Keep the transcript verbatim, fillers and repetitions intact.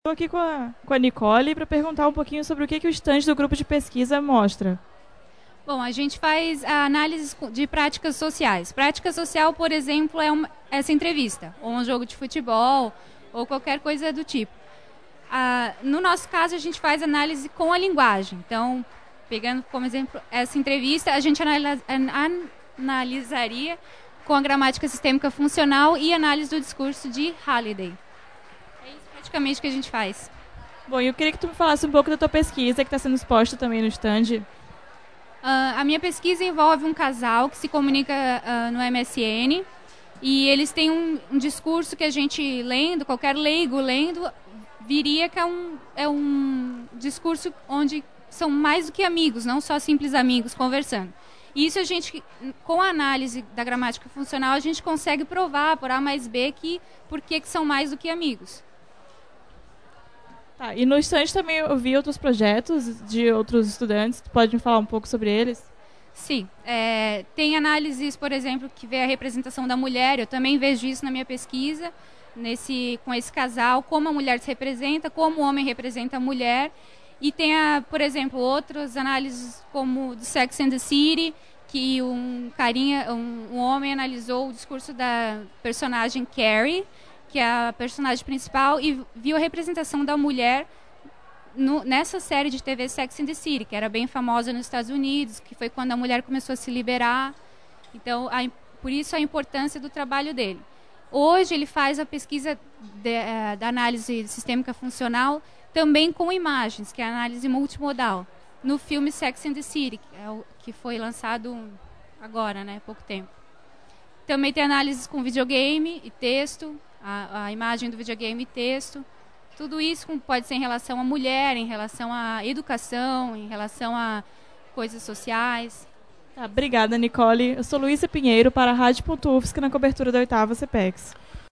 Estou aqui com a, com a Nicole para perguntar um pouquinho sobre o que, que o estande do grupo de pesquisa mostra. Bom, a gente faz a análise de práticas sociais. Prática social, por exemplo, é uma, essa entrevista, ou um jogo de futebol, ou qualquer coisa do tipo. Ah, no nosso caso, a gente faz análise com a linguagem. Então, pegando como exemplo essa entrevista, a gente analisa, analisaria com a gramática sistêmica funcional e análise do discurso de Halliday. É isso praticamente que a gente faz. Bom, eu queria que tu me falasse um pouco da tua pesquisa, que está sendo exposta também no stand. Uh, a minha pesquisa envolve um casal que se comunica uh, no M S N e eles têm um, um discurso que a gente lendo, qualquer leigo lendo, viria que é um, é um discurso onde são mais do que amigos, não só simples amigos conversando. E isso a gente, com a análise da gramática funcional, a gente consegue provar por A mais B que por que, que são mais do que amigos. Tá, e no stand também eu vi outros projetos de outros estudantes. Tu pode me falar um pouco sobre eles? Sim. É, tem análises, por exemplo, que vê a representação da mulher. Eu também vejo isso na minha pesquisa, nesse, com esse casal, como a mulher se representa, como o homem representa a mulher. E tem, a, por exemplo, outras análises como do Sex and the City, que um carinha, um, um homem analisou o discurso da personagem Carrie, que é a personagem principal, e viu a representação da mulher no, nessa série de T V Sex and the City, que era bem famosa nos Estados Unidos, que foi quando a mulher começou a se liberar. Então, a, por isso a importância do trabalho dele. Hoje ele faz a pesquisa de, uh, da análise sistêmica funcional também com imagens, que é a análise multimodal, no filme Sex and the City, que, é o, que foi lançado agora, né, há pouco tempo. Também tem análises com videogame e texto, A, a imagem do videogame e texto. Tudo isso pode ser em relação à mulher, em relação à educação, em relação a coisas sociais. Tá, obrigada, Nicole. Eu sou Luísa Pinheiro para a Rádio ponto U F S C na cobertura da oitava CPEX.